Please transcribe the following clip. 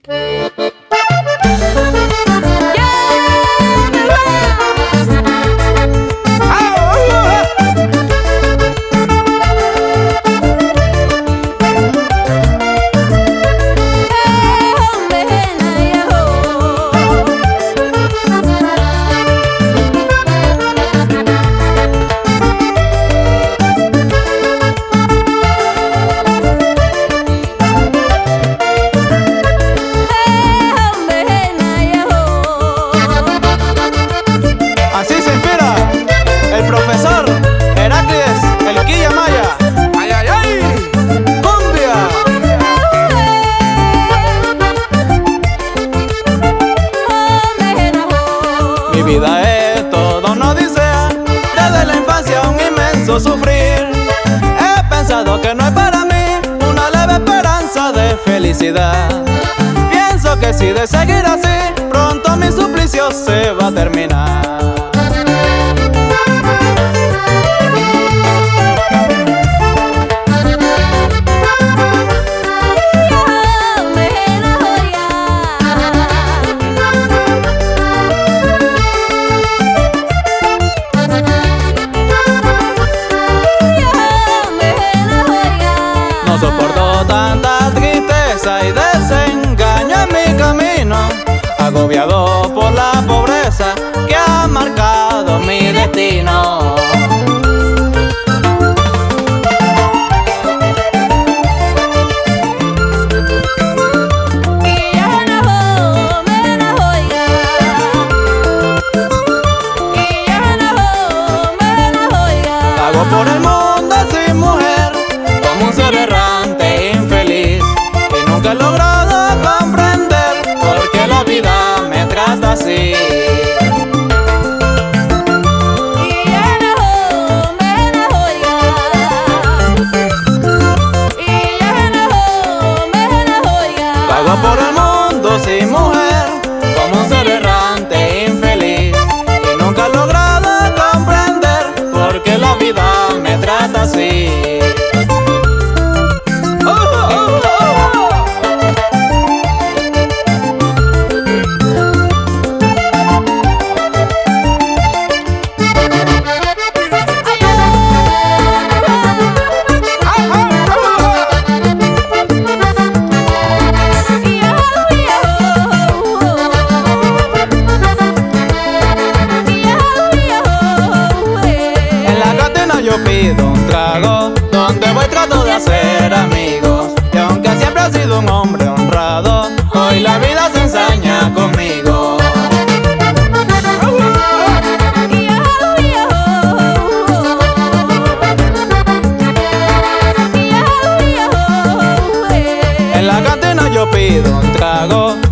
Mi vida es toda una odisea, desde la infancia un inmenso sufrir. He pensado que no es para mí una leve esperanza de felicidad. Pienso que si de seguir así, pronto mi suplicio se va a terminar. No soporto tanta tristeza y desengaño en mi camino, agobiado por la pobreza que ha marcado mi destino. Vago por el mundo sin mujer, como un ser errante infeliz, y nunca he logrado comprender por qué la vida me trata así. Vago por el mundo sin mujer, como un ser errante infeliz, y nunca he logrado comprender por qué la vida me trata así. Yo pido un trago, donde voy trato de hacer amigos, y aunque siempre he sido un hombre honrado, hoy la vida se ensaña conmigo. En la cantina yo pido un trago,